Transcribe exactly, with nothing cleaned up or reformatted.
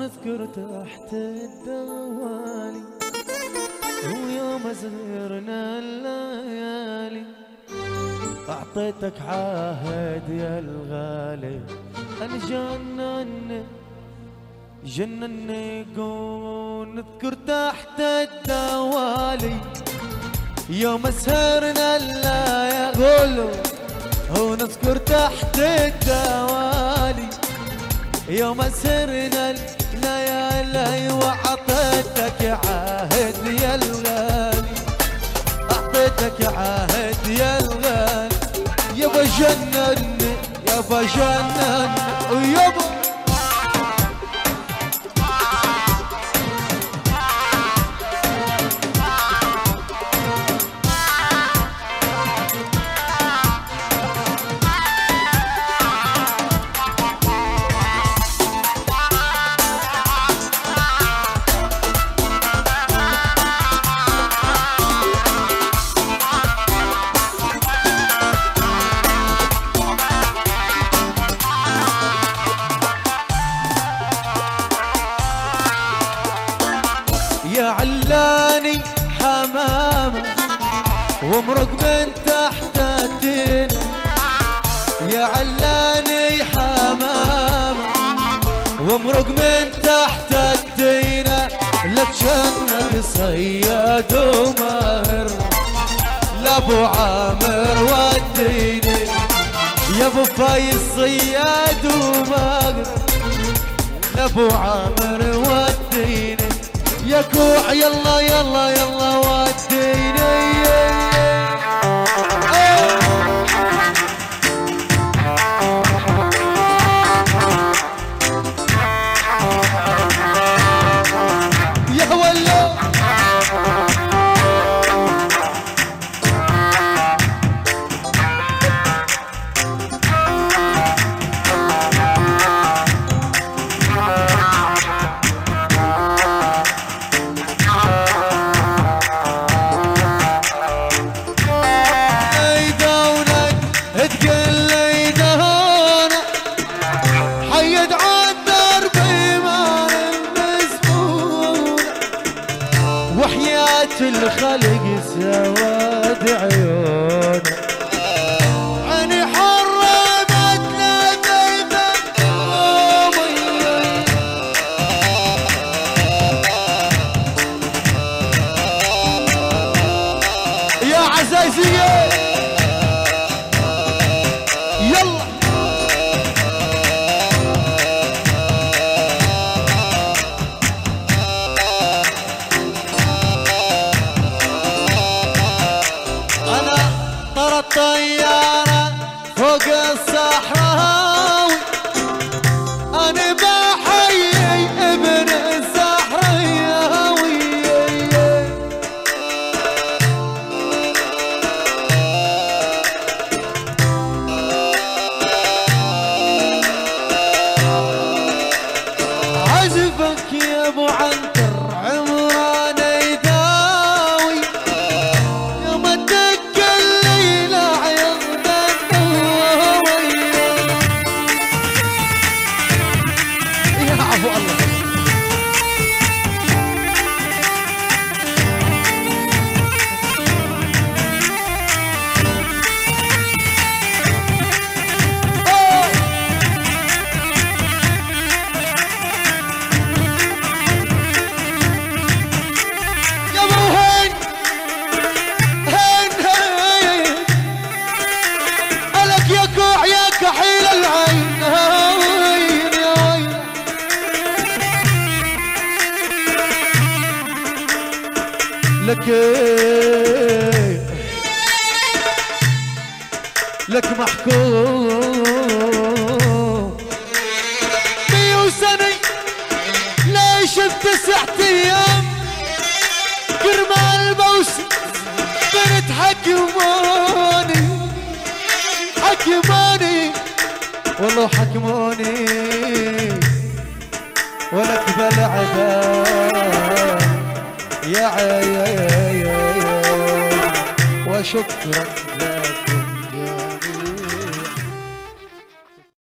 ونذكر تحت الدوالي ويوم زهرنا الليالي أعطيتك عهد يا الغالي أنا جنني جنني قول نذكر تحت الدوالي يوم سهرنا الليالي قولوا ونذكر تحت الدوالي يوم سهرنا الليالي وعطيتك عهد يا الغالي أعطيتك عهد يا الغالي يابا جنني يابا جنني ويابا يا علاني حمامة ومرق من تحت التين يا علاني حمامة ومرق من تحت التينة لك جنك صياد وماهر لابو عامر وديني يا ابو فايز صياد وماهر لابو عامر وديني يا كوع يلا يلا يلا وديني يا ولا الخلق سواد عيونه عيني حرمت لديك يا عزازية يلا طيارة فوق الصحراوي أنا بحيي ابن الصحراوي عزفك يا ابو عنتر عمران يداوي يوم الدق كحيل العين هاوين يا وين لك لك محكوم مية سنة لا شفت تسعة ايام كرمال بوسي بنت حكموني حكموني والله حكموني ولك بالعذاب يا عيا وشكرا.